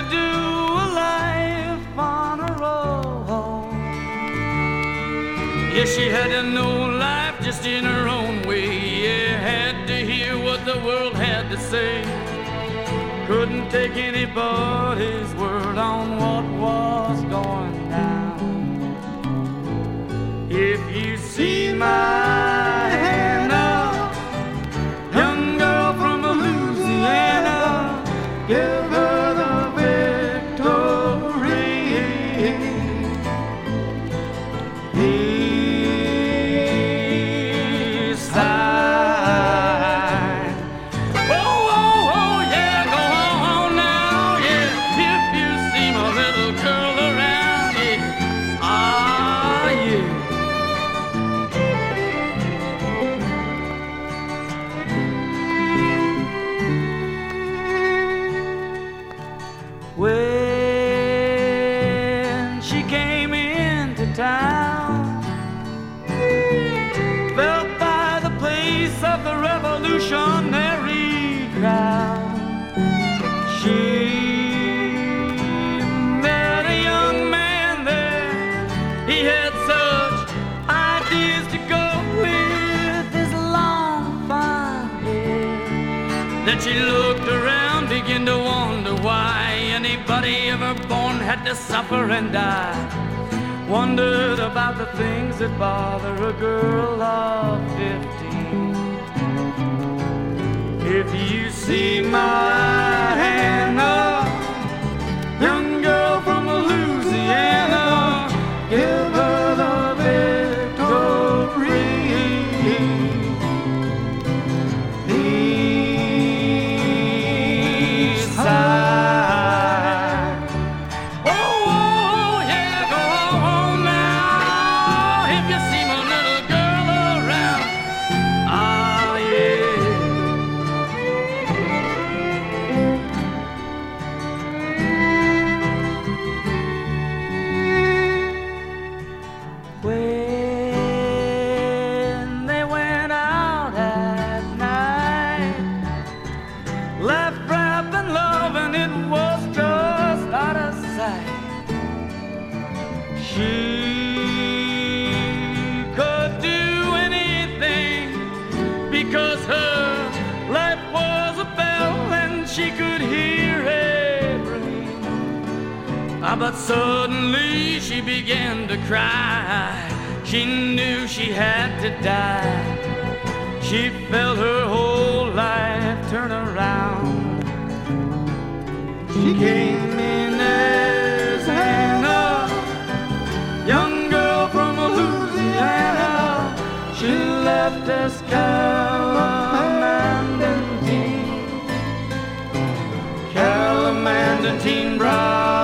do a life on her own. Yeah, she had to know life just in her own way. Yeah, had to hear what the world had to say. Couldn't take anybody's word on what was going down. If you see my Hannah, young girl from Louisiana, give her the victory. East side. Oh, oh, oh, yeah, go on now, yeah. If you see my little girl around, yeah. Ah, yeah. When she came into town, felt by the place of the revolutionary crowd, she met a young man there. He had such ideas to go with his long fine hair that she looked around, began to wonder why anybody ever born had to suffer and die. Wondered about the things that bother a girl of 15. If you see my Hannah, young girl from Louisiana, give her the victory. East side. Oh, oh, yeah, go on now. If you see my little girl around, ah, yeah. When they went out at night, left wrapping love and it was just out of sight. She could do anything because her life was a bell and she could hear it ring. Ah, but suddenly she began to cry. She knew she had to die. She felt her whole life turn around. She came in as Hannah, young girl from Louisiana. She left as Calamandantine, Calamandantine bride.